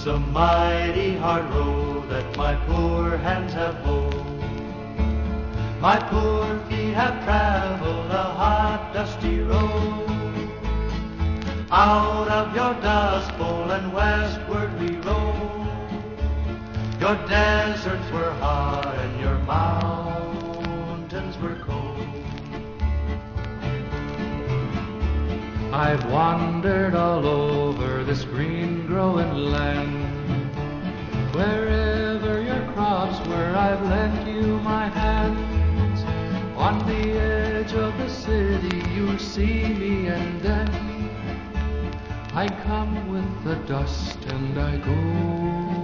It's a mighty hard road that my poor hands have hoed. My poor feet have traveled a hot, dusty road. Out of your dust bowl and westward we rode. Your deserts were hot and your mountains were cold. I've wandered all over this green growing land. Wherever your crops were, I've lent you my hands. On the edge of the city you see me, and then I come with the dust and I go